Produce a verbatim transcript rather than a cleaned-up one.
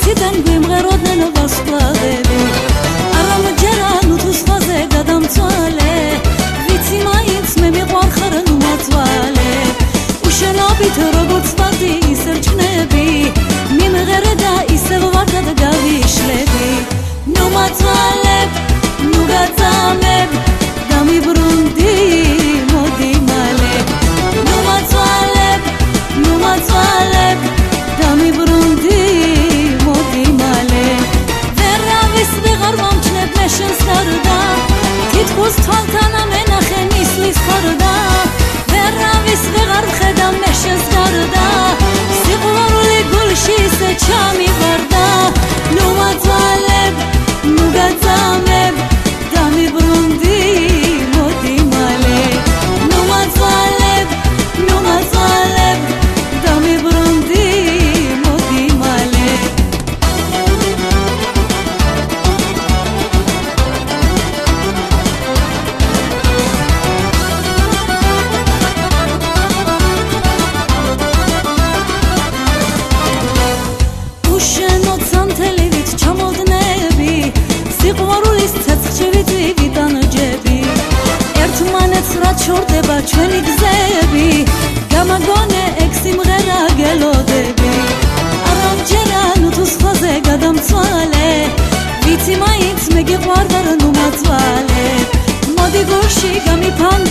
ციდან გვიმღეროდნენ ვარსკვლავები არა მოჯერა ნუ თუ სხვაზე გადამცვალე ვიცი მაინც მე მიყვარხარ ნუ მაწვალე უშენობით როგორც ვარდი ისე რჩქნები მიმღერე და ისევ ვარდად გავიშლები ნუ მაწვალებ ნუ გაწამებ დამიბრუნდი მოდი მალე ნუ მაწვალებ ნუ მაწვალებ დამიბრუნდი მოდი მალე ვერავის ვეღარ მომჩნევ მე შენს გარდა თითქოს თვალთან ამენახე ნისლის ხარდა ვერავის ვეღარ ვხედავ მე შენს გარდა სიყვარული გულში ისე ჩამივარდა ნუ მაწვალებ ნუ გაწამებ დამიბრუნდი მოდი მალე ნუ მაწვალებ ნუ მაწვალებ დამიბრუნდი მოდი მალე უშენოდ სანთელივით ჩამოვდნები სიყვარულის ცეცხლით ვიტანჯები ერთმანეთს რაც შორდება ჩვენი გზები გამაგონე ეგ სიმღერა გელოდები არა მჯერა ნუ თუ სხვაზე გადამცვალე ვიცი მაინც მე გიყვარდარ ნუ მაწვალე მოდი გულში გამიფანტ